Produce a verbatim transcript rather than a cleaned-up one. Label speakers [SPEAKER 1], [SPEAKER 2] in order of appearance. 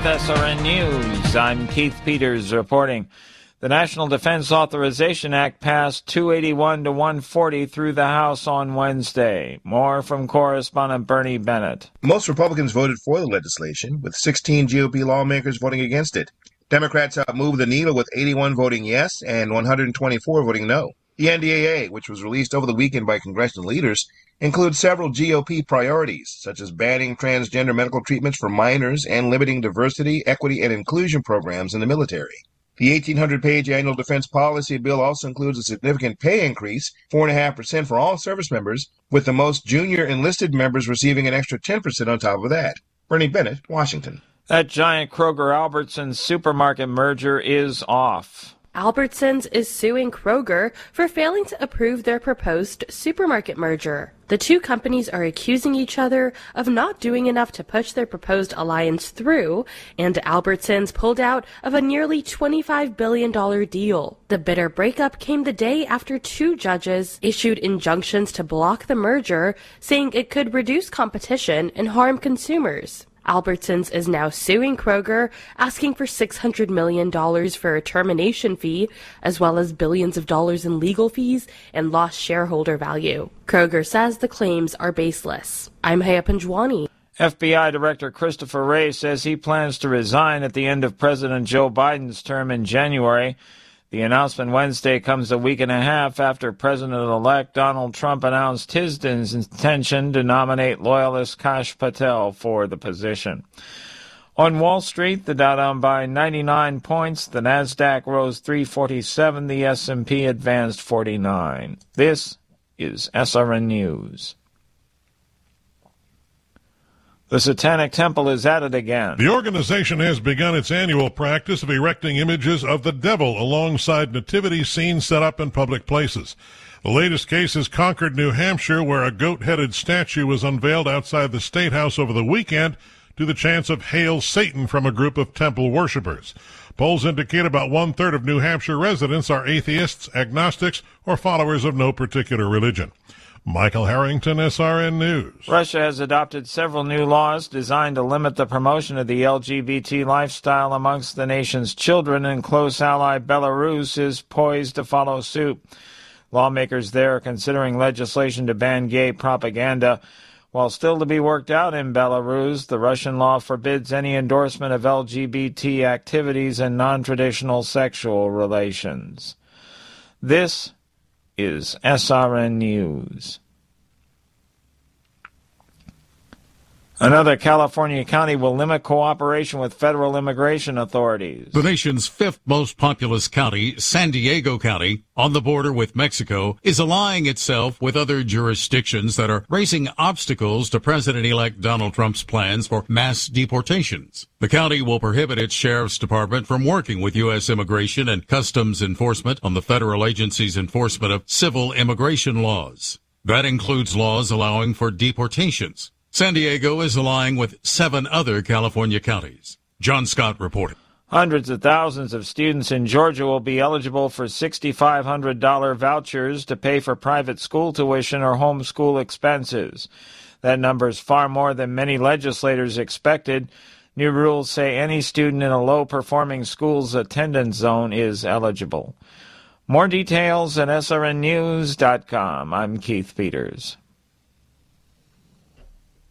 [SPEAKER 1] With S R N News, I'm Keith Peters reporting. The National Defense Authorization Act passed two eighty-one to one forty through the House on Wednesday. More from correspondent Bernie Bennett.
[SPEAKER 2] Most Republicans voted for the legislation, with sixteen G O P lawmakers voting against it. Democrats helped move the needle with eighty-one voting yes and one hundred twenty-four voting no. The N D A A, which was released over the weekend by congressional leaders, includes several G O P priorities, such as banning transgender medical treatments for minors and limiting diversity, equity, and inclusion programs in the military. The eighteen hundred page annual defense policy bill also includes a significant pay increase, four point five percent for all service members, with the most junior enlisted members receiving an extra ten percent on top of that. Bernie Bennett, Washington.
[SPEAKER 1] That giant Kroger-Albertsons supermarket merger is off.
[SPEAKER 3] Albertsons is suing Kroger for failing to approve their proposed supermarket merger. The two companies are accusing each other of not doing enough to push their proposed alliance through, and Albertsons pulled out of a nearly twenty-five billion dollars deal. The bitter breakup came the day after two judges issued injunctions to block the merger, saying it could reduce competition and harm consumers. Albertsons is now suing Kroger, asking for six hundred million dollars for a termination fee, as well as billions of dollars in legal fees and lost shareholder value. Kroger says the claims are baseless. I'm Haya Panjwani.
[SPEAKER 1] F B I Director Christopher Wray says he plans to resign at the end of President Joe Biden's term in January. The announcement Wednesday comes a week and a half after President-elect Donald Trump announced his intention to nominate loyalist Kash Patel for the position. On Wall Street, the Dow down by ninety-nine points, the Nasdaq rose three forty-seven, the S and P advanced forty-nine. This is S R N News. The Satanic Temple is at it again.
[SPEAKER 4] The organization has begun its annual practice of erecting images of the devil alongside nativity scenes set up in public places. The latest case is Concord, New Hampshire, where a goat-headed statue was unveiled outside the State House over the weekend to the chants of Hail Satan from a group of temple worshippers. Polls indicate about one-third of New Hampshire residents are atheists, agnostics, or followers of no particular religion. Michael Harrington, S R N News.
[SPEAKER 1] Russia has adopted several new laws designed to limit the promotion of the L G B T lifestyle amongst the nation's children, and close ally Belarus is poised to follow suit. Lawmakers there are considering legislation to ban gay propaganda. While still to be worked out in Belarus, the Russian law forbids any endorsement of L G B T activities and non-traditional sexual relations. This is S R N News. Another California county will limit cooperation with federal immigration authorities.
[SPEAKER 5] The nation's fifth most populous county, San Diego County, on the border with Mexico, is allying itself with other jurisdictions that are raising obstacles to President-elect Donald Trump's plans for mass deportations. The county will prohibit its sheriff's department from working with U S Immigration and Customs Enforcement on the federal agency's enforcement of civil immigration laws. That includes laws allowing for deportations. San Diego is allying with seven other California counties. John Scott reported.
[SPEAKER 1] Hundreds of thousands of students in Georgia will be eligible for six thousand five hundred dollars vouchers to pay for private school tuition or homeschool expenses. That number is far more than many legislators expected. New rules say any student in a low-performing school's attendance zone is eligible. More details at S R N news dot com. I'm Keith Peters.